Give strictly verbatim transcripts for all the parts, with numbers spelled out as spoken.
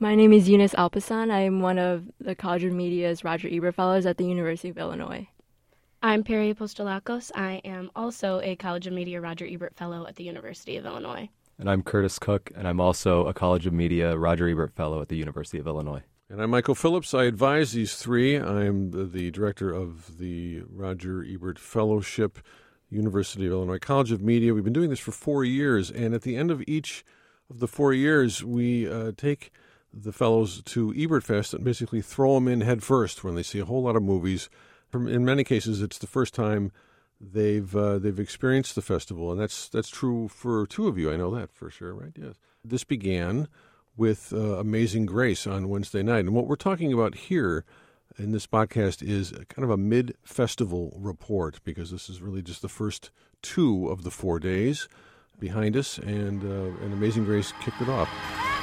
My name is Eunice Alpasan. I am one of the College of Media's Roger Ebert Fellows at the University of Illinois. I'm Perry Apostolakos. I am also a College of Media Roger Ebert Fellow at the University of Illinois. And I'm Curtis Cook, and I'm also a College of Media Roger Ebert Fellow at the University of Illinois. And I'm Michael Phillips. I advise these three. I'm the, the director of the Roger Ebert Fellowship, University of Illinois College of Media. We've been doing this for four years, and at the end of each of the four years, we uh, take the fellows to Ebert Fest and basically throw them in head first when they see a whole lot of movies. In many cases, it's the first time they've uh, they've experienced the festival, and that's that's true for two of you. I know that for sure, right? Yes. This began with uh, Amazing Grace on Wednesday night, and what we're talking about here in this podcast is kind of a mid-festival report, because this is really just the first two of the four days behind us, and uh, and Amazing Grace kicked it off.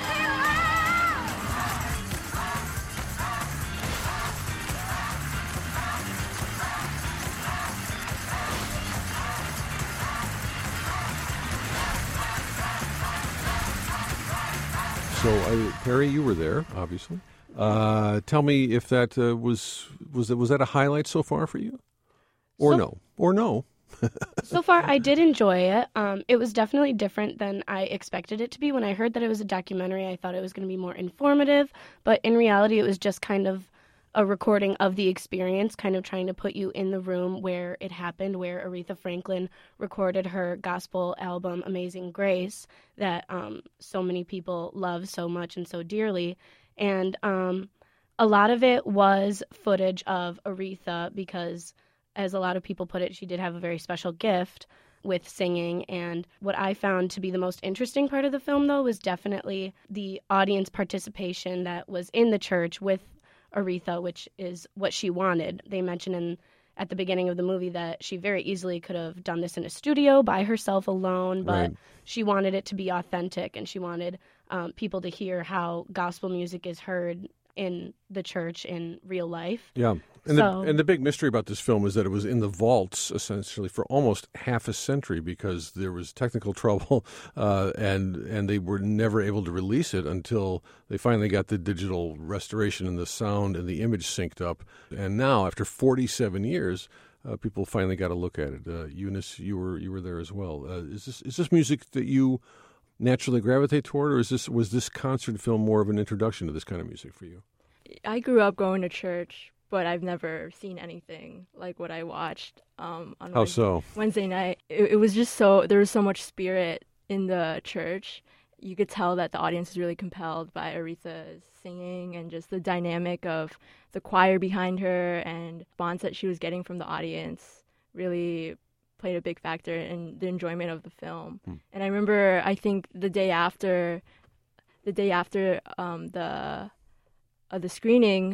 So, uh, Perry, you were there, obviously. Uh, tell me if that uh, was was that was that a highlight so far for you, or so, no, or no? So far, I did enjoy it. Um, it was definitely different than I expected it to be. When I heard that it was a documentary, I thought it was going to be more informative, but in reality, it was just kind of a recording of the experience, kind of trying to put you in the room where it happened, where Aretha Franklin recorded her gospel album, Amazing Grace, that um, so many people love so much and so dearly. And um, a lot of it was footage of Aretha because, as a lot of people put it, she did have a very special gift with singing. And what I found to be the most interesting part of the film, though, was definitely the audience participation that was in the church with Aretha, which is what she wanted. They mention in at the beginning of the movie that she very easily could have done this in a studio by herself alone, but Right. she wanted it to be authentic, and she wanted um, people to hear how gospel music is heard in the church in real life. Yeah, and So- the and the big mystery about this film is that it was in the vaults essentially for almost half a century because there was technical trouble, uh, and and they were never able to release it until they finally got the digital restoration and the sound and the image synced up. And now, after forty-seven years, uh, people finally got a look at it. Uh, Eunice, you were you were there as well. Uh, is this is this music that you naturally gravitate toward, or is this was this concert film more of an introduction to this kind of music for you? I grew up going to church, but I've never seen anything like what I watched um, on How Wednesday, so? Wednesday night. It, it was just so, there was so much spirit in the church. You could tell that the audience was really compelled by Aretha's singing and just the dynamic of the choir behind her and response that she was getting from the audience really played a big factor in the enjoyment of the film. Hmm. And I remember, I think the day after, the day after um, the uh, the screening,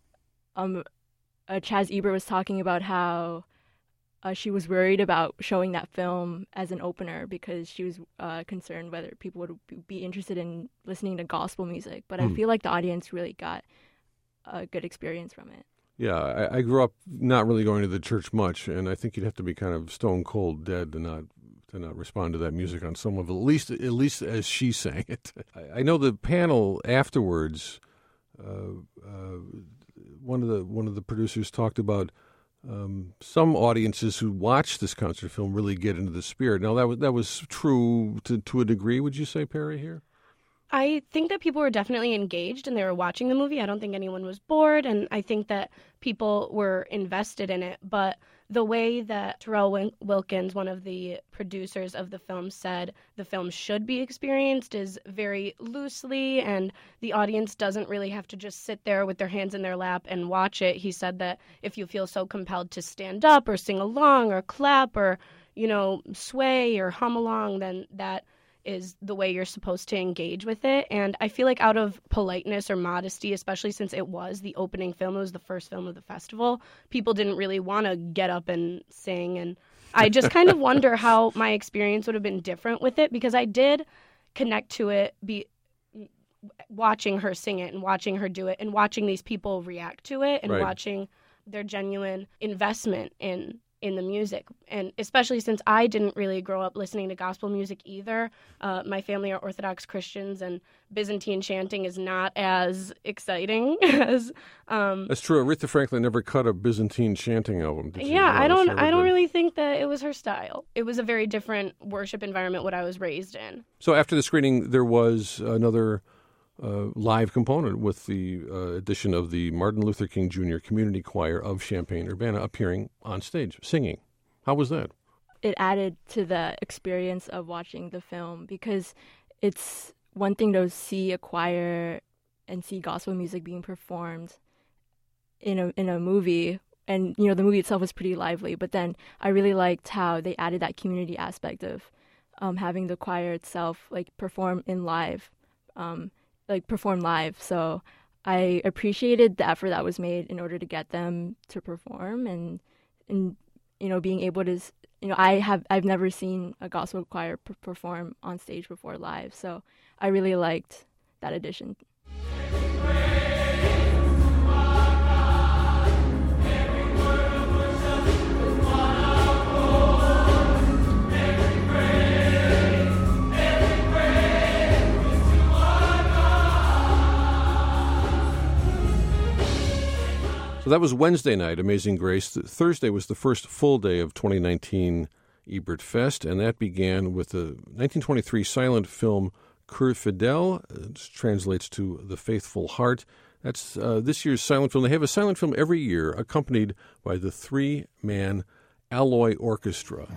um, uh, Chaz Ebert was talking about how uh, she was worried about showing that film as an opener because she was uh, concerned whether people would be interested in listening to gospel music. But Hmm. I feel like the audience really got a good experience from it. Yeah, I, I grew up not really going to the church much, and I think you'd have to be kind of stone cold dead to not to not respond to that music on some level. At least, at least as she sang it. I, I know the panel afterwards. Uh, uh, one of the one of the producers talked about um, some audiences who watch this concert film really get into the spirit. Now that was that was true to to a degree. Would you say, Perry? Here. I think that people were definitely engaged and they were watching the movie. I don't think anyone was bored, and I think that people were invested in it. But the way that Terrell Wil- Wilkins, one of the producers of the film, said the film should be experienced is very loosely, and the audience doesn't really have to just sit there with their hands in their lap and watch it. He said that if you feel so compelled to stand up or sing along or clap or, you know, sway or hum along, then that is the way you're supposed to engage with it. And I feel like out of politeness or modesty, especially since it was the opening film, it was the first film of the festival, people didn't really want to get up and sing. And I just kind of wonder how my experience would have been different with it, because I did connect to it be watching her sing it and watching her do it and watching these people react to it and Right. watching their genuine investment in in the music. And especially since I didn't really grow up listening to gospel music either. Uh, my family are Orthodox Christians, and Byzantine chanting is not as exciting as... Um, That's true. Aretha Franklin never cut a Byzantine chanting album, did she? yeah, No, I don't she never I don't did. really think that it was her style. It was a very different worship environment what I was raised in. So after the screening, there was another uh, live component with the uh, addition of the Martin Luther King Junior Community Choir of Champaign-Urbana appearing on stage, singing. How was that? It added to the experience of watching the film because it's one thing to see a choir and see gospel music being performed in a in a movie, and you know the movie itself was pretty lively, but then I really liked how they added that community aspect of um, having the choir itself like perform in live, um, like perform live. So I appreciated the effort that was made in order to get them to perform, and and you know being able to you know I have I've never seen a gospel choir p- perform on stage before live, so I really liked that addition. So that was Wednesday night, Amazing Grace. Th- Thursday was the first full day of twenty nineteen Ebert Fest, and that began with the nineteen twenty-three silent film Cœur Fidèle, which translates to The Faithful Heart. That's uh, this year's silent film. They have a silent film every year accompanied by the three-man Alloy Orchestra.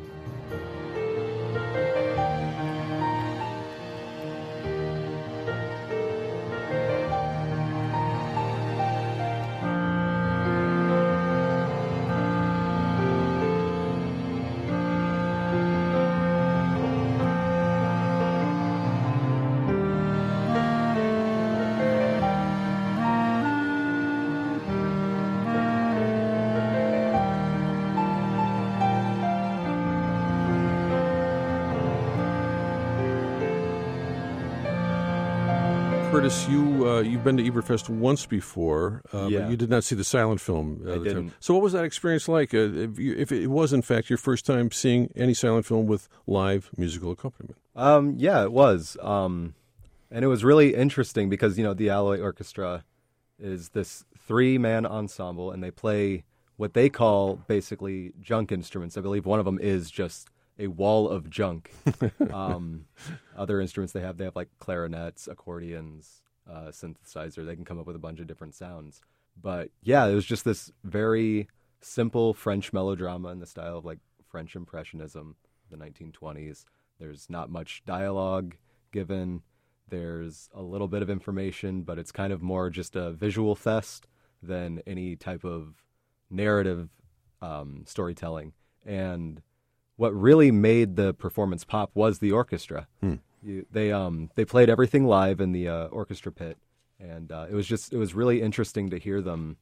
Curtis, you uh, you've been to Eberfest once before, uh, Yeah. but you did not see the silent film. Uh, I the didn't. time. So, what was that experience like? Uh, if, you, if it was, in fact, your first time seeing any silent film with live musical accompaniment? Um, yeah, it was. Um, and it was really interesting because, you know, the Alloy Orchestra is this three-man ensemble, and they play what they call basically junk instruments. I believe one of them is just a wall of junk. um, other instruments they have, they have like clarinets, accordions, uh, synthesizer. They can come up with a bunch of different sounds. But yeah, it was just this very simple French melodrama in the style of like French Impressionism, the nineteen twenties. There's not much dialogue given. There's a little bit of information, but it's kind of more just a visual fest than any type of narrative um, storytelling. And what really made the performance pop was the orchestra. Hmm. You, they um they played everything live in the uh, orchestra pit, and uh, it was just it was really interesting to hear them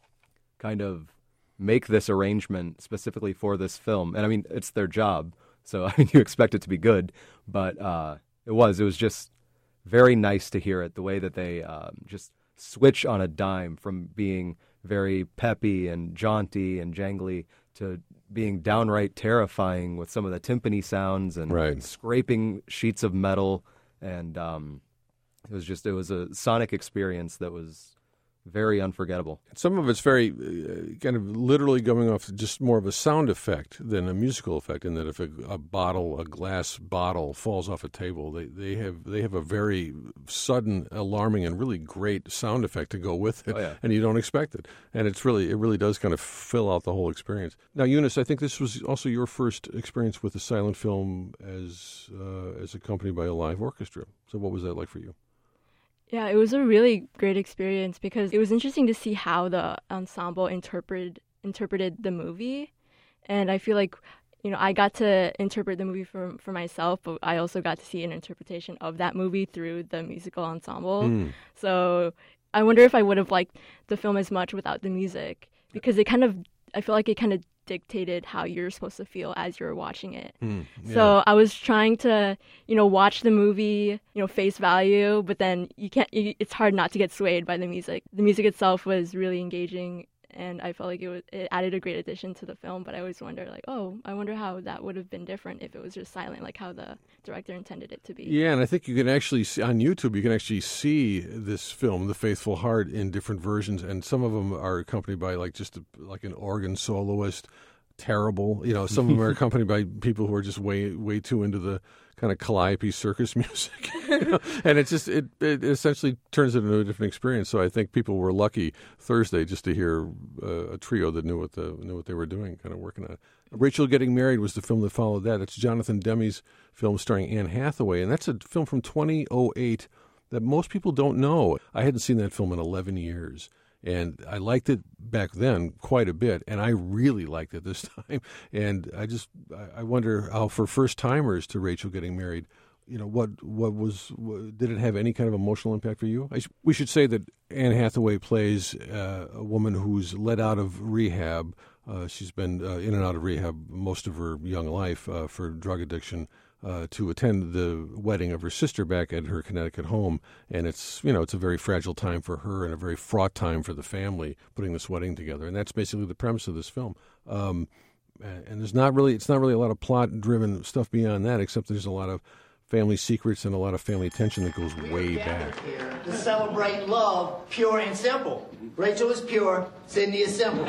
kind of make this arrangement specifically for this film. And I mean, it's their job, so I mean, you expect it to be good, but uh, it was it was just very nice to hear it, the way that they um, just switch on a dime from being very peppy and jaunty and jangly to being downright terrifying with some of the timpani sounds and Right. scraping sheets of metal. And um, it was just, it was a sonic experience that was very unforgettable. Some of it's very uh, kind of literally going off just more of a sound effect than a musical effect. In that if a, a bottle, a glass bottle, falls off a table, they, they have they have a very sudden, alarming, and really great sound effect to go with it, Oh, yeah. and you don't expect it. And it's really it really does kind of fill out the whole experience. Now, Eunice, I think this was also your first experience with a silent film as uh, as accompanied by a live orchestra. So, what was that like for you? Yeah, it was a really great experience because it was interesting to see how the ensemble interpreted interpreted the movie, and I feel like you know I got to interpret the movie for for myself, but I also got to see an interpretation of that movie through the musical ensemble. Mm. So I wonder if I would have liked the film as much without the music because it kind of I feel like it kind of dictated how you're supposed to feel as you're watching it. Mm. Yeah. So I was trying to, you know, watch the movie, you know, face value, but then you can't. You, it's hard not to get swayed by the music. The music itself was really engaging, and I felt like it was it added a great addition to the film. But I always wonder, like, oh, I wonder how that would have been different if it was just silent, like how the director intended it to be. Yeah, and I think you can actually see on YouTube. You can actually see this film, The Faithful Heart, in different versions, and some of them are accompanied by like just a, like an organ soloist. Terrible, you know. Some of them are accompanied by people who are just way way too into the kind of calliope circus music, you know? And it just it, it essentially turns it into a different experience. So I think people were lucky Thursday just to hear uh, a trio that knew what the knew what they were doing, kind of working on it. Rachel Getting Married was the film that followed that. It's Jonathan Demme's film starring Anne Hathaway, and that's a film from two thousand eight that most people don't know. I hadn't seen that film in eleven years. And I liked it back then quite a bit, and I really liked it this time. And I just, I wonder how for first timers to Rachel Getting Married, you know, what what was, what, did it have any kind of emotional impact for you? I, we should say that Anne Hathaway plays uh, a woman who's let out of rehab. Uh, she's been uh, in and out of rehab most of her young life uh, for drug addiction. Uh, to attend the wedding of her sister back at her Connecticut home, and it's you know it's a very fragile time for her and a very fraught time for the family putting this wedding together, and that's basically the premise of this film. Um, and there's not really it's not really a lot of plot-driven stuff beyond that, except there's a lot of family secrets and a lot of family tension that goes way back. Here to celebrate love, pure and simple. Rachel is pure, Sydney is simple.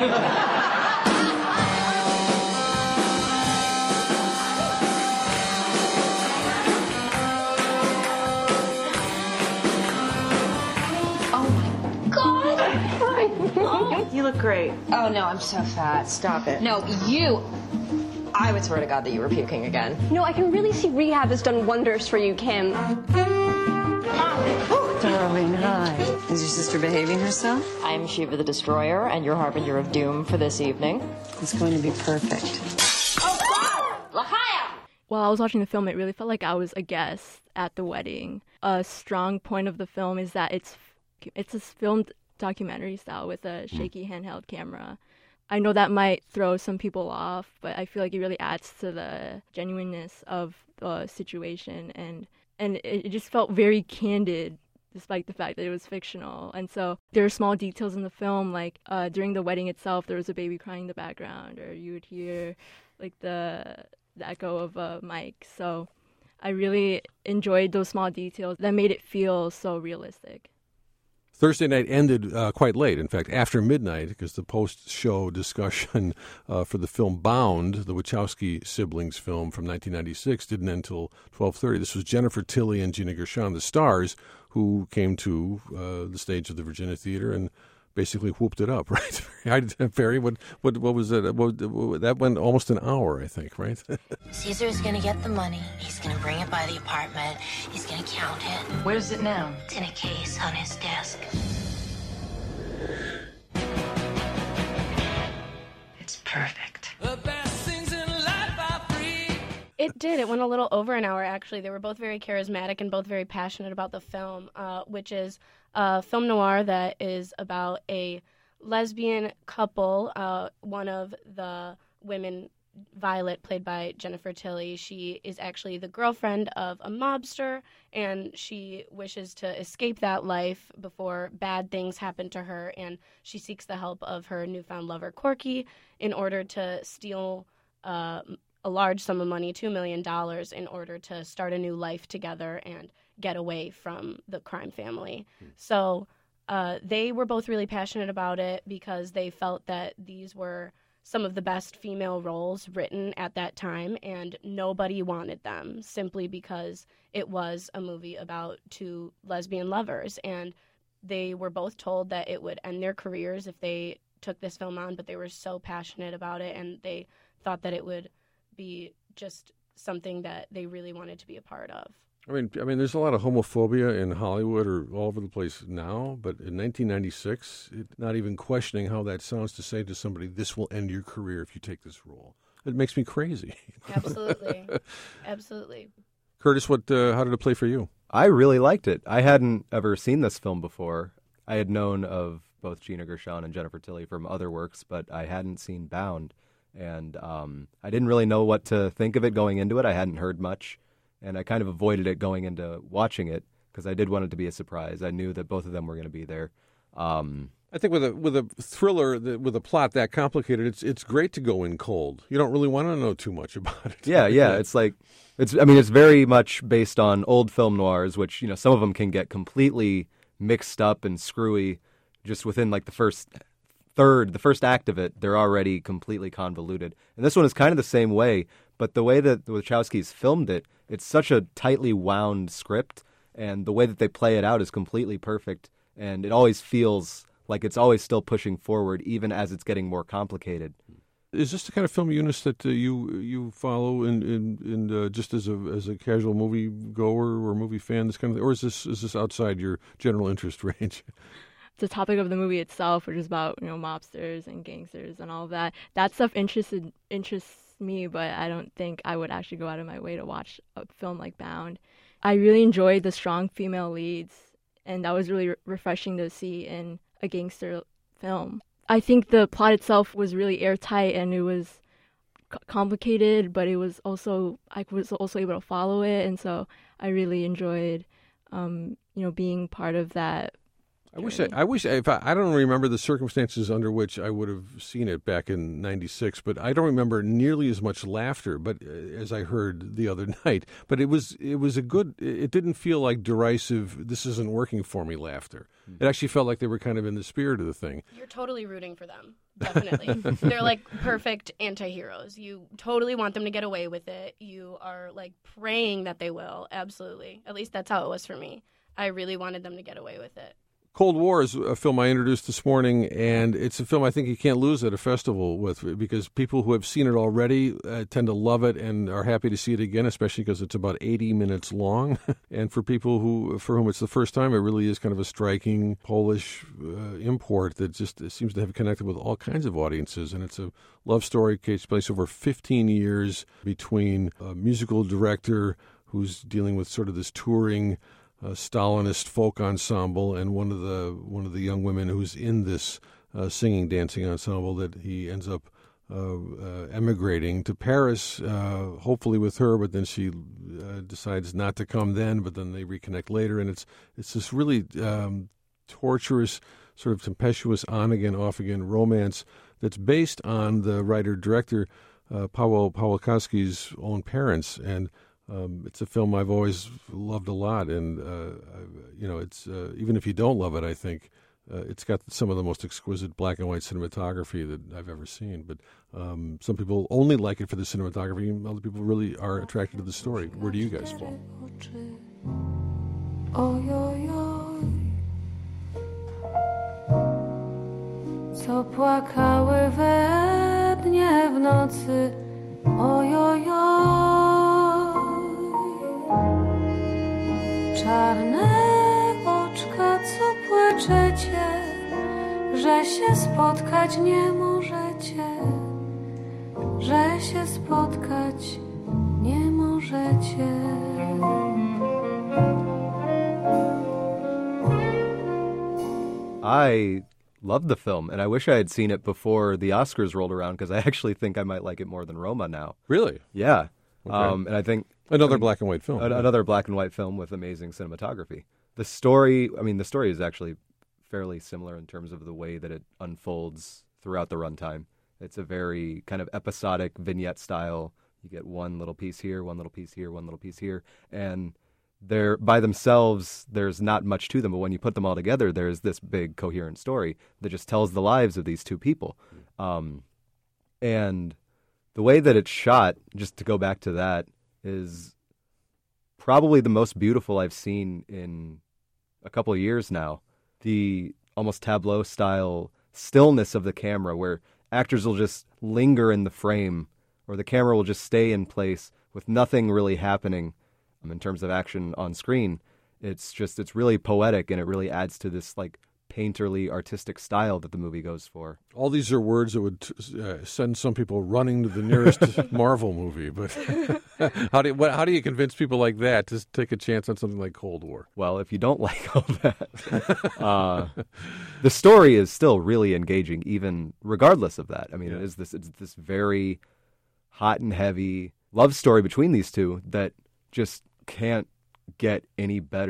You look great. Oh, no, I'm so fat. Stop it. No, you. I would swear to God that you were puking again. No, I can really see rehab has done wonders for you, Kim. Oh, darling, hi. Is your sister behaving herself? I'm Shiva the Destroyer, and your harbinger of doom for this evening. It's going to be perfect. Oh, God! L'chaim! While I was watching the film, it really felt like I was a guest at the wedding. A strong point of the film is that it's it's a filmed documentary style with a shaky handheld camera. I know that might throw some people off, but I feel like it really adds to the genuineness of the situation, and and it, it just felt very candid despite the fact that it was fictional. And so there are small details in the film, like uh, during the wedding itself, there was a baby crying in the background, or you would hear like the, the echo of a mic. So I really enjoyed those small details that made it feel so realistic. Thursday night ended uh, quite late, in fact, after midnight, because the post-show discussion uh, for the film Bound, the Wachowski siblings film from nineteen ninety-six, didn't end until twelve thirty. This was Jennifer Tilly and Gina Gershon, the stars, who came to uh, the stage of the Virginia Theater and basically whooped it up, right? Ferry, what, what, what was it? What, what, that went almost an hour, I think, right? Caesar's gonna get the money. He's gonna bring it by the apartment. He's gonna count it. Where's it now? It's in a case on his desk. It's perfect. The best things in life are free. It did. It went a little over an hour, actually. They were both very charismatic and both very passionate about the film, uh, which is a film noir that is about a lesbian couple. Uh, one of the women, Violet, played by Jennifer Tilly, she is actually the girlfriend of a mobster, and she wishes to escape that life before bad things happen to her, and she seeks the help of her newfound lover, Corky, in order to steal uh, a large sum of money, two million dollars, in order to start a new life together and get away from the crime family. Hmm. So uh, they were both really passionate about it because they felt that these were some of the best female roles written at that time, and nobody wanted them simply because it was a movie about two lesbian lovers. And they were both told that it would end their careers if they took this film on, but they were so passionate about it, and they thought that it would be just something that they really wanted to be a part of. I mean, I mean, there's a lot of homophobia in Hollywood or all over the place now, but in nineteen ninety-six, it, not even questioning how that sounds to say to somebody, this will end your career if you take this role. It makes me crazy. Absolutely. Absolutely. Curtis, what? Uh, how did it play for you? I really liked it. I hadn't ever seen this film before. I had known of both Gina Gershon and Jennifer Tilly from other works, but I hadn't seen Bound. And um, I didn't really know what to think of it going into it. I hadn't heard much. And I kind of avoided it going into watching it because I did want it to be a surprise. I knew that both of them were going to be there. Um, I think with a with a thriller that, with a plot that complicated, it's it's great to go in cold. You don't really want to know too much about it. Yeah, yeah. It's like it's. I mean, it's very much based on old film noirs, which you know some of them can get completely mixed up and screwy just within like the first third, the first act of it. They're already completely convoluted, and this one is kind of the same way. But the way that the Wachowskis filmed it, it's such a tightly wound script, and the way that they play it out is completely perfect, and it always feels like it's always still pushing forward, even as it's getting more complicated. Is this the kind of film, Eunice, that uh, you you follow in in, in uh, just as a as a casual movie goer or movie fan, this kind of thing? Or is this is this outside your general interest range? The topic of the movie itself, which is about you know mobsters and gangsters and all of that, that stuff interested interests me, but I don't think I would actually go out of my way to watch a film like Bound. I really enjoyed the strong female leads, and that was really re- refreshing to see in a gangster film. I think the plot itself was really airtight, and it was c- complicated, but it was also I was also able to follow it, and so I really enjoyed, um, you know, being part of that. I wish I, I wish I, if I, I don't remember the circumstances under which I would have seen it back in ninety-six, but I don't remember nearly as much laughter. But uh, as I heard the other night, but it was it was a good. It didn't feel like derisive. This isn't working for me. Laughter. It actually felt like they were kind of in the spirit of the thing. You're totally rooting for them. Definitely, they're like perfect anti-heroes. You totally want them to get away with it. You are like praying that they will. Absolutely. At least that's how it was for me. I really wanted them to get away with it. Cold War is a film I introduced this morning, and it's a film I think you can't lose at a festival with, because people who have seen it already uh, tend to love it and are happy to see it again, especially because it's about eighty minutes long. And for people who for whom it's the first time, it really is kind of a striking Polish uh, import that just seems to have connected with all kinds of audiences. And it's a love story that takes place over fifteen years between a musical director who's dealing with sort of this touring Uh, Stalinist folk ensemble, and one of the one of the young women who's in this uh, singing dancing ensemble, that he ends up uh, uh, emigrating to Paris, uh, hopefully with her, but then she uh, decides not to come then, but then they reconnect later, and it's it's this really um, torturous, sort of tempestuous on again, off again romance that's based on the writer director uh, Paweł Pawłowski's own parents. And Um, it's a film I've always loved a lot, and uh, you know, it's uh, even if you don't love it, I think uh, it's got some of the most exquisite black and white cinematography that I've ever seen. But um, some people only like it for the cinematography, and other people really are attracted to the story. Where do you guys fall? Co płakały we dnie w nocy, ojojoj. Czarne oczka, co płaczecie, że się spotkać nie możecie, że się spotkać nie możecie. I loved the film, and I wish I had seen it before the Oscars rolled around, because I actually think I might like it more than Roma now. Really? Yeah. Okay. Um, and I think Another I mean, black and white film. A, another black and white film with amazing cinematography. The story, I mean, the story is actually fairly similar in terms of the way that it unfolds throughout the runtime. It's a very kind of episodic vignette style. You get one little piece here, one little piece here, one little piece here. And they're by themselves, there's not much to them. But when you put them all together, there's this big coherent story that just tells the lives of these two people. Um, and the way that it's shot, just to go back to that, is probably the most beautiful I've seen in a couple of years now. The almost tableau style stillness of the camera, where actors will just linger in the frame, or the camera will just stay in place with nothing really happening um, in terms of action on screen. It's just, it's really poetic, and it really adds to this like painterly artistic style that the movie goes for. All these are words that would uh, send some people running to the nearest Marvel movie. But how do you, what, how do you convince people like that to take a chance on something like Cold War? Well, if you don't like all that, uh, the story is still really engaging, even regardless of that. I mean, yeah. it is this it's this very hot and heavy love story between these two that just can't get any better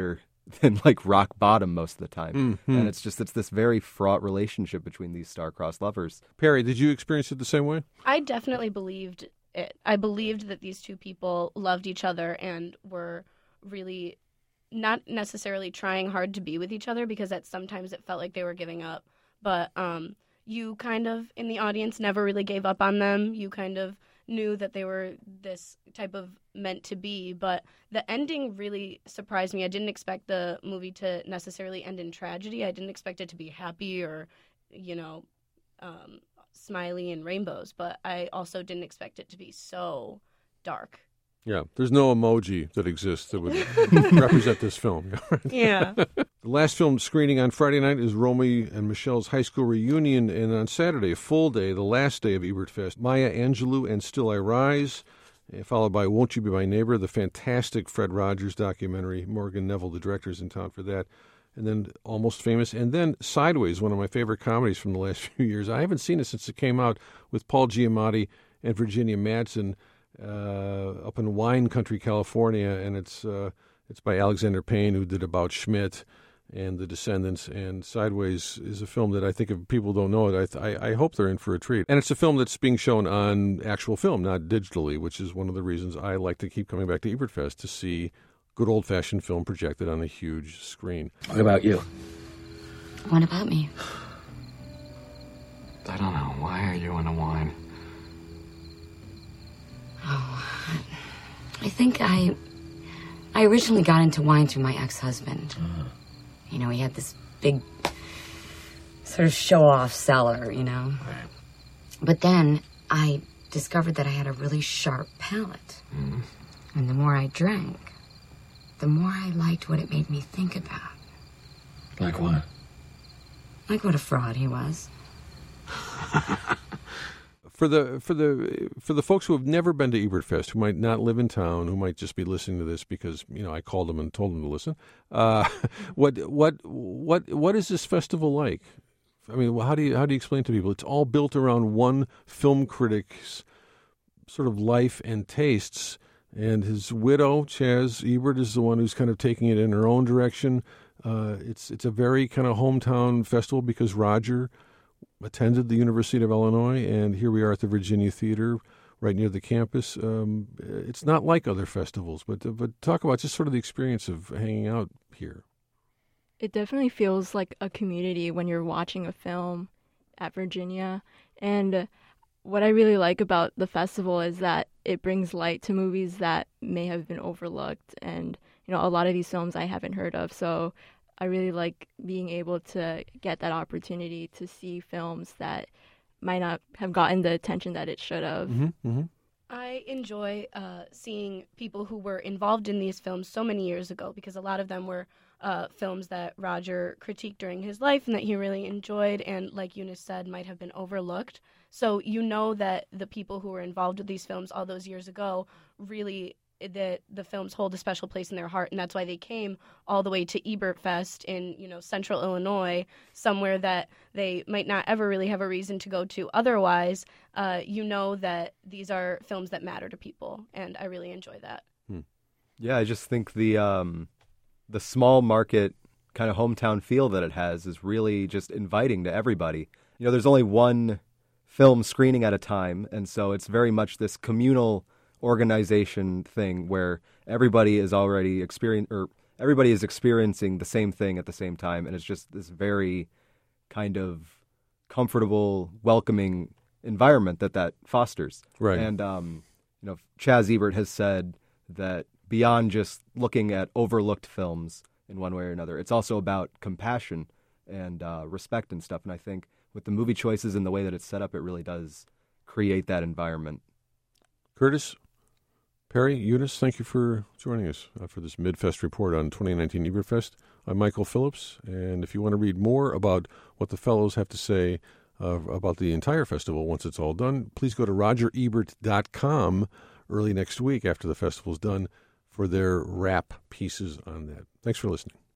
than like rock bottom most of the time. Mm-hmm. And it's just it's this very fraught relationship between these star-crossed lovers. Perry, did you experience it the same way? I definitely believed it. I believed that these two people loved each other and were really not necessarily trying hard to be with each other, because at sometimes it felt like they were giving up. But um, you kind of, in the audience, never really gave up on them. You kind of knew that they were this type of meant to be, but the ending really surprised me. I didn't expect the movie to necessarily end in tragedy. I didn't expect it to be happy or, you know, um, smiley and rainbows, but I also didn't expect it to be so dark. Yeah, there's no emoji that exists that would represent this film. Yeah. The last film screening on Friday night is Romy and Michelle's high school reunion, and on Saturday, a full day, the last day of Ebert Fest, Maya Angelou and Still I Rise, followed by Won't You Be My Neighbor, the fantastic Fred Rogers documentary. Morgan Neville, the director, is in town for that. And then Almost Famous, and then Sideways, one of my favorite comedies from the last few years. I haven't seen it since it came out, with Paul Giamatti and Virginia Madsen, uh, up in wine country, California, and it's uh, it's by Alexander Payne, who did About Schmidt and The Descendants. And Sideways is a film that I think if people don't know it, I, I, I hope they're in for a treat. And it's a film that's being shown on actual film, not digitally, which is one of the reasons I like to keep coming back to Ebert Fest, to see good old-fashioned film projected on a huge screen. What about you? What about me? I don't know. Why are you into wine? Oh, I think I I originally got into wine through my ex-husband. Uh-huh. You know, he had this big sort of show-off cellar, you know. Right. But then I discovered that I had a really sharp palate. Mm. And the more I drank, the more I liked what it made me think about. Like what? Like what a fraud he was. For the for the for the folks who have never been to Ebert Fest, who might not live in town, who might just be listening to this because, you know, I called them and told them to listen, uh, what what what what is this festival like? I mean, how do you how do you explain to people? It's all built around one film critic's sort of life and tastes, and his widow, Chaz Ebert, is the one who's kind of taking it in her own direction. Uh, it's it's a very kind of hometown festival because Roger attended the University of Illinois, and here we are at the Virginia Theater, right near the campus. Um, it's not like other festivals, but but talk about just sort of the experience of hanging out here. It definitely feels like a community when you're watching a film at Virginia. And what I really like about the festival is that it brings light to movies that may have been overlooked. And, you know, a lot of these films I haven't heard of. So I really like being able to get that opportunity to see films that might not have gotten the attention that it should have. Mm-hmm, mm-hmm. I enjoy uh, seeing people who were involved in these films so many years ago, because a lot of them were uh, films that Roger critiqued during his life and that he really enjoyed and, like Eunice said, might have been overlooked. So you know that the people who were involved with these films all those years ago really, that the films hold a special place in their heart, and that's why they came all the way to Ebert Fest in, you know, central Illinois, somewhere that they might not ever really have a reason to go to otherwise. Uh, you know that these are films that matter to people, and I really enjoy that. Hmm. Yeah, I just think the um, the small market kind of hometown feel that it has is really just inviting to everybody. You know, there's only one film screening at a time, and so it's very much this communal organization thing where everybody is already experience or everybody is experiencing the same thing at the same time, and it's just this very kind of comfortable, welcoming environment that that fosters. Right. And um, you know, Chaz Ebert has said that beyond just looking at overlooked films in one way or another, it's also about compassion and uh, respect and stuff. And I think with the movie choices and the way that it's set up, it really does create that environment. Curtis, Perry, Eunice, thank you for joining us uh, for this Midfest report on twenty nineteen Ebert Fest. I'm Michael Phillips, and if you want to read more about what the fellows have to say uh, about the entire festival once it's all done, please go to roger ebert dot com early next week after the festival's done for their wrap pieces on that. Thanks for listening.